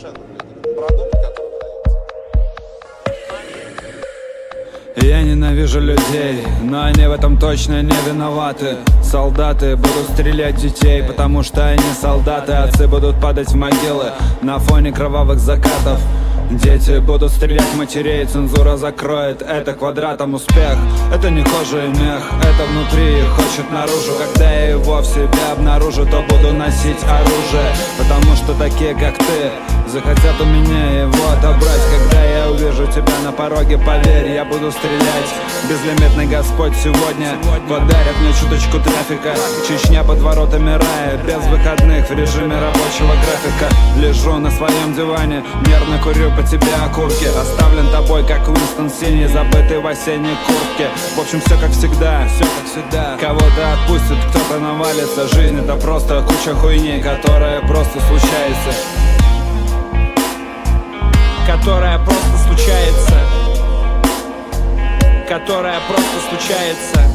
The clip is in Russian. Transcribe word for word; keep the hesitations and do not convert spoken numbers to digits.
совершенно, продукт, который выдается. Я ненавижу людей, но они в этом точно не виноваты. Солдаты будут стрелять в детей, потому что они солдаты. Отцы будут падать в могилы на фоне кровавых закатов. Дети будут стрелять в матерей, цензура закроет это квадратом. Успех — это не кожа и мех, это внутри и хочет наружу. Когда я его в себе обнаружу, то буду носить оружие, потому что такие, как ты, захотят у меня его отобрать. Когда я увижу тебя на пороге, поверь, я буду стрелять. Безлимитный Господь сегодня подарит мне чуточку трафика. Чечня под воротами рая, без выходных, в режиме рабочего графика. Лежу на своем диване, нервно курю по тебе окурки. Оставлен тобой, как Уинстон синий, забытый в осенней куртке. В общем, все как всегда, все как всегда. Кого-то отпустит, кто-то навалится. Жизнь — это просто куча хуйни, которая просто случается. Которая просто случается. Которая просто случается.